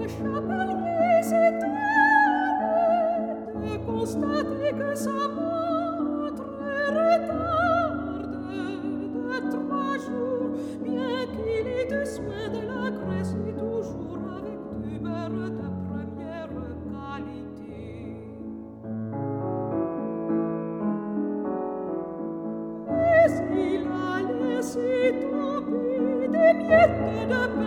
chapelier s'étonne de constater que sa montre retarde de 3 jours, bien qu'il ait de soin de la graisse et toujours avec du beurre de première qualité. Mais il a laissé tomber des miettes de